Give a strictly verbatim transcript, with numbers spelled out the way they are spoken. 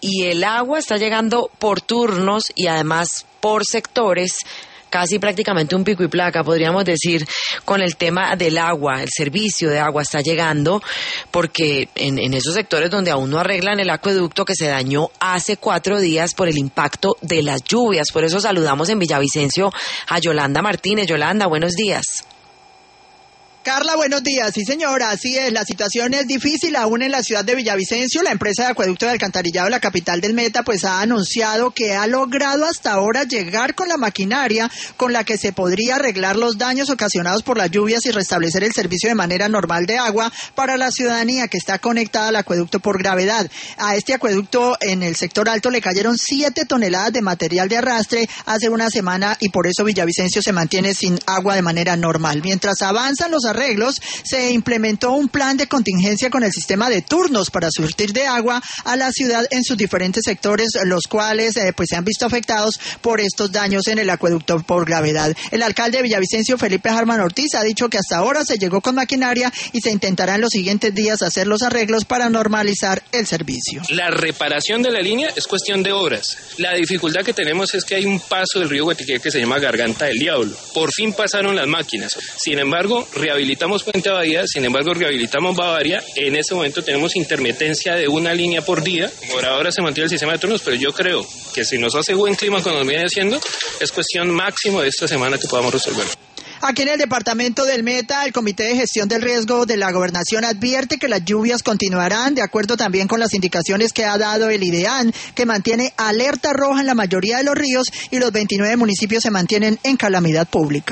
y el agua está llegando por turnos y además por sectores, casi prácticamente un pico y placa, podríamos decir, con el tema del agua. El servicio de agua está llegando porque en, en esos sectores donde aún no arreglan el acueducto que se dañó hace cuatro días por el impacto de las lluvias. Por eso saludamos en Villavicencio a Yolanda Martínez. Yolanda, buenos días. Carla, buenos días. Sí, señora, así es. La situación es difícil aún en la ciudad de Villavicencio. La empresa de acueducto de alcantarillado de la capital del Meta pues ha anunciado que ha logrado hasta ahora llegar con la maquinaria con la que se podría arreglar los daños ocasionados por las lluvias y restablecer el servicio de manera normal de agua para la ciudadanía que está conectada al acueducto por gravedad. A este acueducto en el sector alto le cayeron siete toneladas de material de arrastre hace una semana y por eso Villavicencio se mantiene sin agua de manera normal. Mientras avanzan los arreglos, se implementó un plan de contingencia con el sistema de turnos para surtir de agua a la ciudad en sus diferentes sectores, los cuales eh, pues se han visto afectados por estos daños en el acueducto por gravedad. El alcalde de Villavicencio, Felipe Harman Ortiz, ha dicho que hasta ahora se llegó con maquinaria y se intentará en los siguientes días hacer los arreglos para normalizar el servicio. La reparación de la línea es cuestión de horas. La dificultad que tenemos es que hay un paso del río Guatiquí que se llama Garganta del Diablo. Por fin pasaron las máquinas. Sin embargo, rehabilitación Rehabilitamos Puente Abadía, sin embargo rehabilitamos Bavaria. En ese momento tenemos intermitencia de una línea por día. Por ahora se mantiene el sistema de turnos, pero yo creo que si nos hace buen clima como nos viene haciendo, es cuestión máximo de esta semana que podamos resolver. Aquí en el departamento del Meta, el Comité de Gestión del Riesgo de la Gobernación advierte que las lluvias continuarán, de acuerdo también con las indicaciones que ha dado el IDEAN, que mantiene alerta roja en la mayoría de los ríos y los veintinueve municipios se mantienen en calamidad pública.